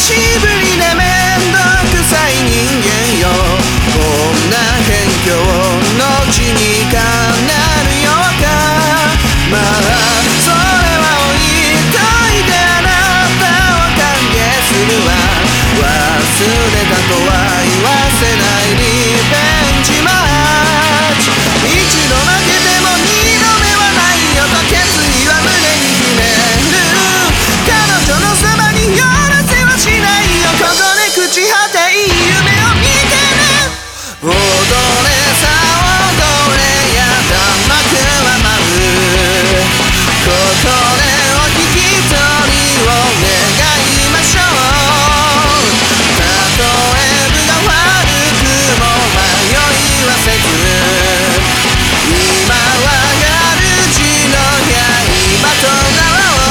しぶりでめんどくさい人間よ。こんな辺境の地にかなるようか。まあそれは置いといてあなたを歓迎するわ。忘れたとは言わせないリベンジマッチ。一度負けても二度目はないよと決意は胸に秘める。彼女のそばに寄らせはしないよ。ここで朽ち果ていい夢を見てね。踊れさ踊れや弾幕は舞う。ここでお引き取りを願いましょう。たとえ分が悪くも迷いはせず、今は主の刃となろう。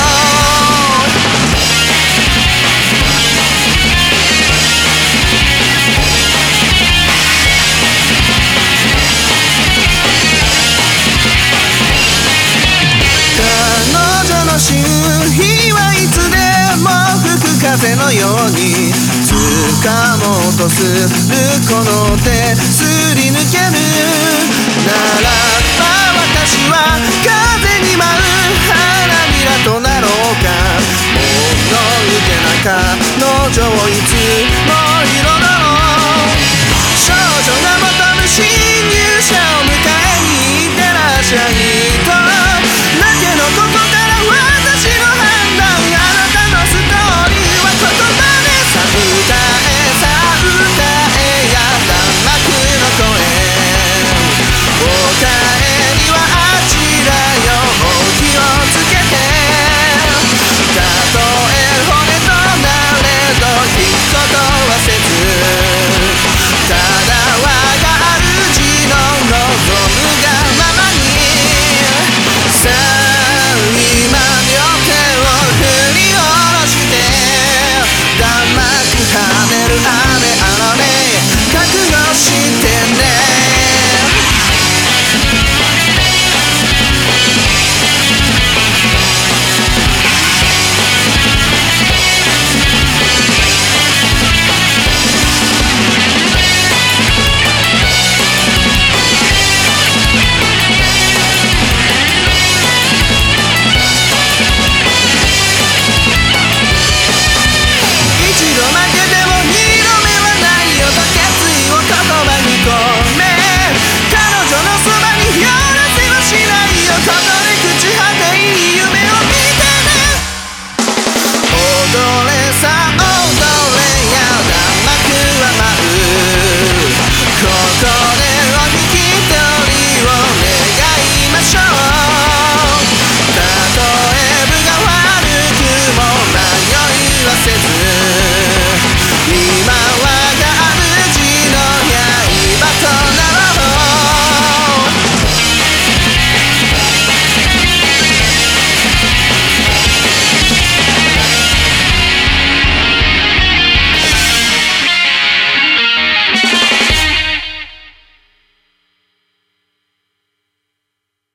彼女の周囲はいつでも吹く風のように掴もうとするこの手すり抜けるならば、私は風に舞う花びらとなろうか。もの受けな彼女をいつも彩ろう。少女が求む侵入者を迎えに行ってらっしゃいとだけのことから私の判断、あなたのストーリーはここまで。さあ歌えさあ歌えや弾幕の声。お帰りはあちらよ、もう気をつけて。たとえ骨となれど引くことはせず、ただ